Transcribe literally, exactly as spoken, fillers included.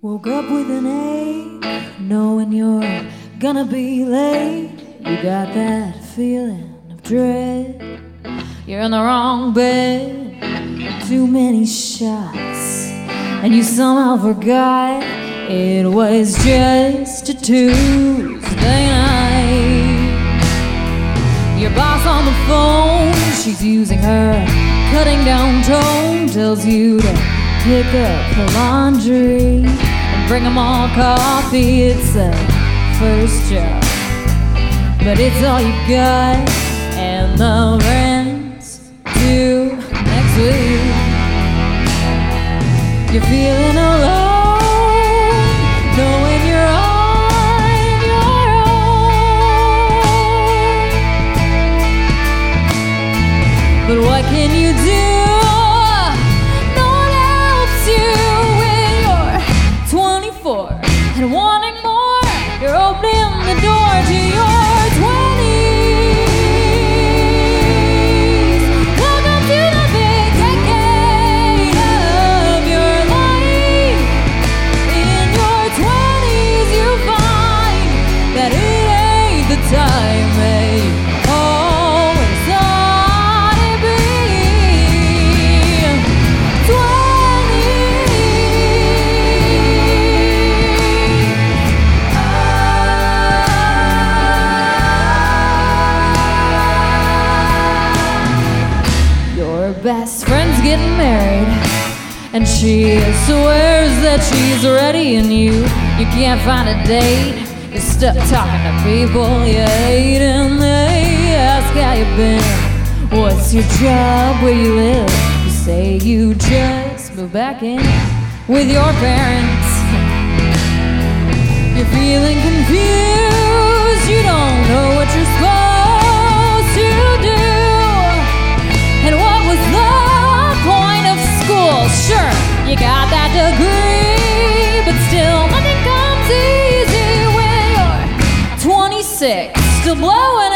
Woke up with an ache, knowing you're gonna be late. You got that feeling of dread. You're in the wrong bed. Too many shots, and you somehow forgot it was just a Tuesday night. Your boss on the phone, she's using her cutting down tone, tells you to pick up her laundry and bring them all coffee. It's a first job, but it's all you got, and the rent's due next week. You're feeling alone, knowing you're on your own. But what can you do? And wanting more, you're opening the door to your twenties. Welcome to the big decade of your life. In your twenties you find that it ain't the time that you always thought it'd be. Best friend's getting married, and she swears that she's ready, and you you can't find a date. You're stuck talking to people you hate, and they ask how you been, what's your job, where you live. You say you just moved back in with your parents. You're feeling confused, you don't know what you're supposed to do. And what was the point of school? Sure, you got that degree, but still nothing comes easy when you're twenty-six, still blowing